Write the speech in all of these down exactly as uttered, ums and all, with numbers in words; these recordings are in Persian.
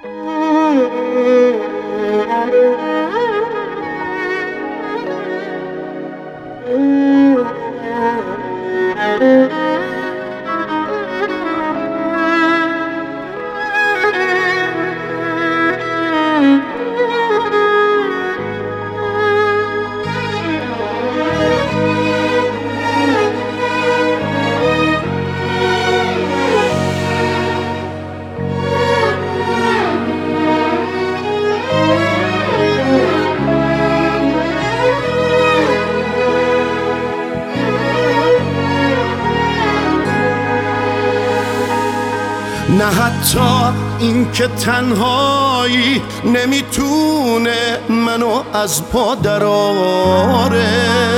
نه حتی این که تنهایی نمیتونه منو از پا دراره،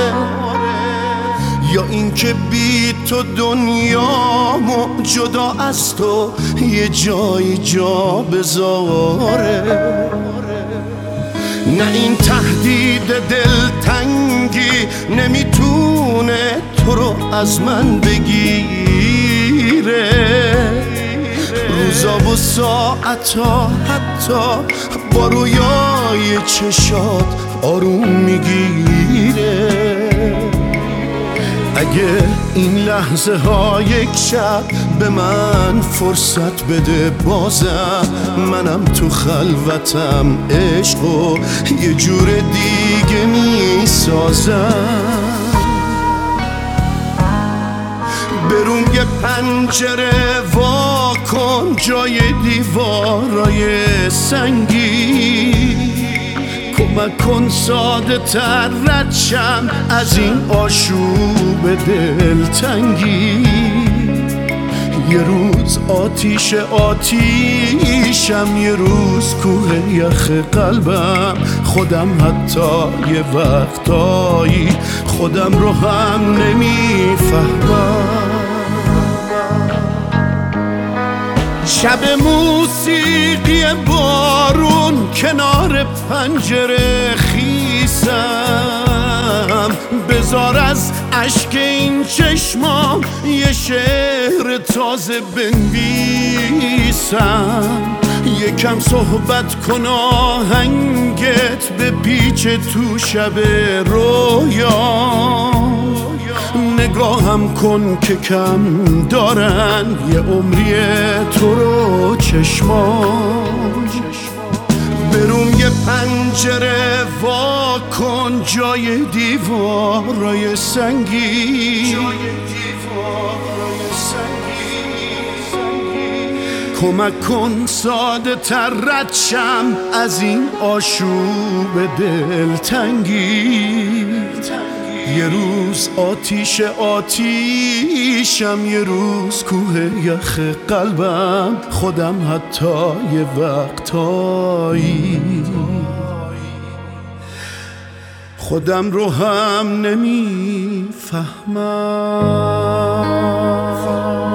یا این که بی تو دنیامو جدا از تو یه جایی جا بذاره. نه این تهدید دلتنگی نمیتونه تو رو از من بگیره، روزا و ساعتا حتی با رویای چشات آروم میگیره. اگه این لحظه ها یک شب به من فرصت بده، بازم منم تو خلوتم عشقو یه جور دیگه میسازم. برون یه پنجره وا کن جای دیوارای سنگی، کمک کن ساده تر رد شم از این آشوب دلتنگی. یه روز آتیش آتیشم، یه روز کوه یخ قلبم، خودم حتی یه وقتایی خودم رو هم نمیفهمم. شب موسیقی بارون کنار پنجره خیسم، بذار از اشک این چشمام یه شعر تازه بنویسم. یکم صحبت کن آهنگت به پیچ تو شب رویا، نگاهم کن که کم دارن یه عمری تو رو چشمان. برون یه پنجره وا کن جای دیوارای سنگی، کمک کن ساده تر رد شم از این آشوب دلتنگی. یه روز آتیش آتیشم، یه روز کوه یخ قلبم، خودم حتی یه وقتایی خودم رو هم نمیفهمم.